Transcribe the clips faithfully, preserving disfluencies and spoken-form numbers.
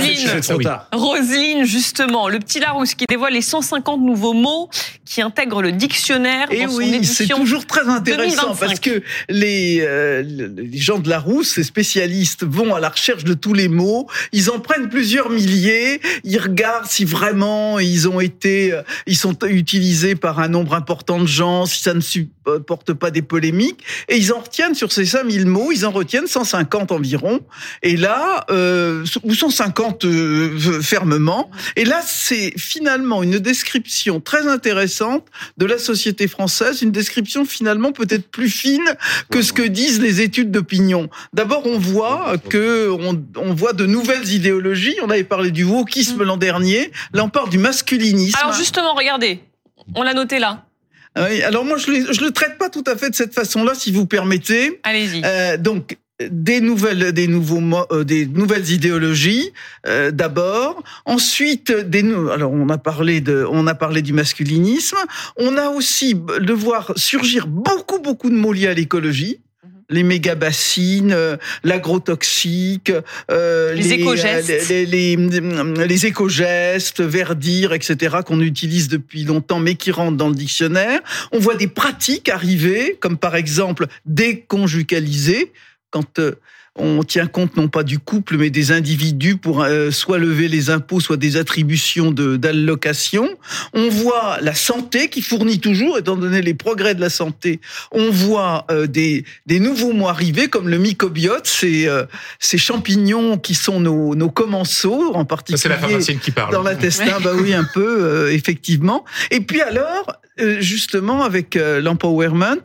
Roselyne, trop tard. Roselyne, justement, le petit Larousse qui dévoile les cent cinquante nouveaux mots qui intègrent le dictionnaire Et dans son oui, édition c'est toujours très intéressant deux mille vingt-cinq. parce que les, euh, les gens de Larousse, les spécialistes, vont à la recherche de tous les mots. Ils en prennent plusieurs milliers. Ils regardent si vraiment ils ont été, ils sont utilisés par un nombre important de gens, si ça ne supporte pas des polémiques. Et ils en retiennent sur ces cinq mille mots, ils en retiennent cent cinquante environ. Et là, euh, ou cent cinquante euh, fermement. Et là, c'est finalement une description très intéressante de la société française, une description finalement peut-être plus fine que ce que disent les études d'opinion. D'abord, on voit que on, on voit de nouvelles idéologies. On avait parlé du wokisme l'an dernier. Là, on parle du masculinisme. Alors justement, regardez, on l'a noté là. Oui, alors moi, je ne le traite pas tout à fait de cette façon-là, si vous permettez. Allez-y. Euh, donc, des nouvelles, des nouveaux, euh, des nouvelles idéologies euh, d'abord. Ensuite, des, alors on a parlé de, on a parlé du masculinisme. On a aussi de voir surgir beaucoup, beaucoup de mots liés à l'écologie. Les méga-bassines, euh, l'agrotoxique, euh, les, les éco-gestes, les, les, les, les éco-gestes, verdir, et cetera, qu'on utilise depuis longtemps, mais qui rentrent dans le dictionnaire. On voit des pratiques arriver, comme par exemple déconjugaliser, quand euh, on tient compte non pas du couple, mais des individus pour euh, soit lever les impôts, soit des attributions de, d'allocation. On voit la santé qui fournit toujours, étant donné les progrès de la santé, on voit euh, des, des nouveaux mots arriver, comme le mycobiote, ces, euh, ces champignons qui sont nos, nos commensaux, en particulier c'est la pharmacienne qui parle. Dans l'intestin, bah oui, un peu, euh, effectivement. Et puis alors, euh, justement, avec euh, l'empowerment,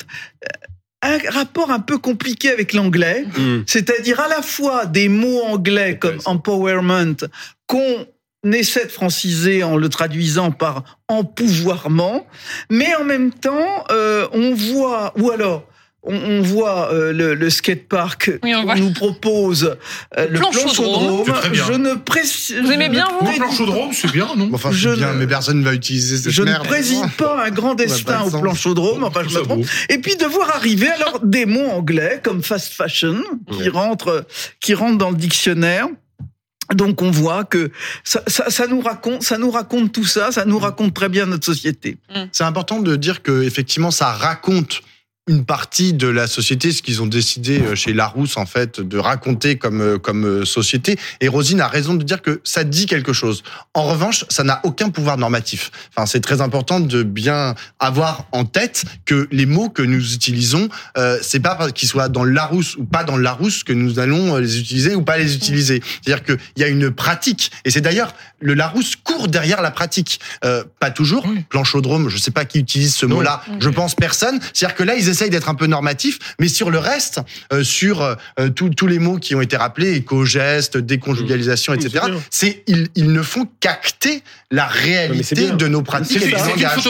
un rapport un peu compliqué avec l'anglais, mmh. c'est-à-dire à la fois des mots anglais comme empowerment qu'on essaie de franciser en le traduisant par empouvoirment, mais en même temps, euh, on voit, ou alors, on, on voit euh, le, le skatepark oui, on qu'on voit. nous propose, euh, le planchodrome. Je ne précise. Vous aimez bien, vous? Le planchodrome, c'est bien, non? Enfin, c'est bien, mais personne ne va utiliser cette Je merde. ne préside pas un grand destin au planchodrome, enfin, je me trompe. Et puis, de voir arriver, alors, des mots anglais, comme fast fashion, qui ouais. rentrent, qui rentrent dans le dictionnaire. Donc on voit que ça, ça, ça nous raconte, ça nous raconte tout ça, ça nous raconte très bien notre société. C'est important de dire que effectivement ça raconte une partie de la société, ce qu'ils ont décidé chez Larousse, en fait, de raconter comme, comme société. Et Roselyne a raison de dire que ça dit quelque chose. En revanche, ça n'a aucun pouvoir normatif. Enfin, c'est très important de bien avoir en tête que les mots que nous utilisons, euh, c'est pas parce qu'ils soient dans le Larousse ou pas dans le Larousse que nous allons les utiliser ou pas les utiliser. C'est-à-dire qu'il y a une pratique. Et c'est d'ailleurs, le Larousse court derrière la pratique. Euh, pas toujours. Oui. Planchodrome, je sais pas qui utilise ce non. mot-là. Okay. Je pense personne. C'est-à-dire que là, ils essaient d'être un peu normatif, mais sur le reste, euh, sur euh, tous les mots qui ont été rappelés, éco-gestes, déconjugalisation, et cetera, c'est, ils, ils ne font qu'acter la réalité de nos pratiques et du langage.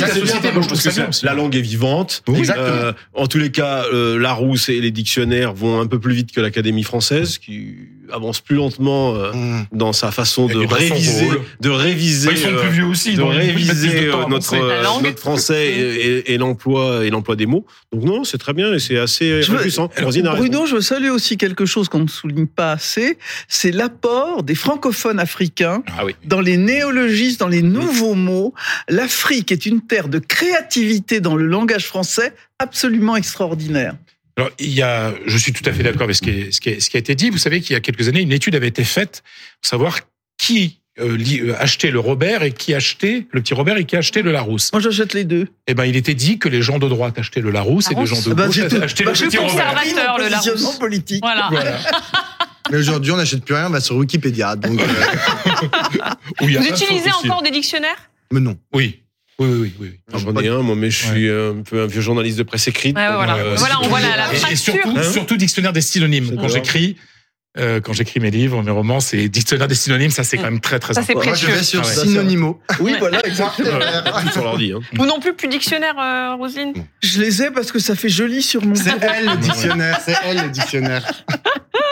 La langue est vivante. Oui. Exactement. Euh, en tous les cas, euh, Larousse et les dictionnaires vont un peu plus vite que l'Académie française, qui avance plus lentement euh, mmh. dans sa façon de réviser, de réviser, ils sont plus vieux aussi, de réviser euh, notre euh, notre français et, et, et l'emploi et l'emploi des mots. Donc non, c'est très bien et c'est assez réjouissant. Bruno, je veux saluer aussi quelque chose qu'on ne souligne pas assez, c'est l'apport des francophones africains ah oui. dans les néologismes, dans les nouveaux mmh. mots. L'Afrique est une terre de créativité dans le langage français absolument extraordinaire. Alors, il y a, je suis tout à fait d'accord avec ce qui, est, ce, qui est, ce qui a été dit. Vous savez qu'il y a quelques années, une étude avait été faite pour savoir qui euh, achetait le Robert et qui achetait le petit Robert et qui achetait le Larousse. Moi, j'achète les deux. Eh ben, il était dit que les gens de droite achetaient le Larousse, Larousse. et les gens de gauche bah, achetaient bah, le petit Robert. Conservateur, le Larousse. Politique. Voilà. voilà. Mais aujourd'hui, on n'achète plus rien, on va sur Wikipédia. Donc, euh... Vous utilisez encore des dictionnaires? Mais non. Oui. Oui, oui, oui. oui. J'en ai un, moi, mais je suis ouais. un peu un vieux journaliste de presse écrite. Ouais, voilà, euh, voilà on voit la, la fracture. Et surtout, hein surtout dictionnaire des synonymes. C'est quand j'écris, euh, quand j'écris mes livres, mes romans, c'est dictionnaire des synonymes, ça c'est quand même très, très ça, important. Moi, je vais sur ah ouais. Synonymo. Oui, ouais. voilà, exactement. sur l'ordi. Hein. Vous non plus, plus dictionnaire, euh, Roselyne? Je les ai parce que ça fait joli sur mon. C'est elle le dictionnaire, c'est elle le dictionnaire.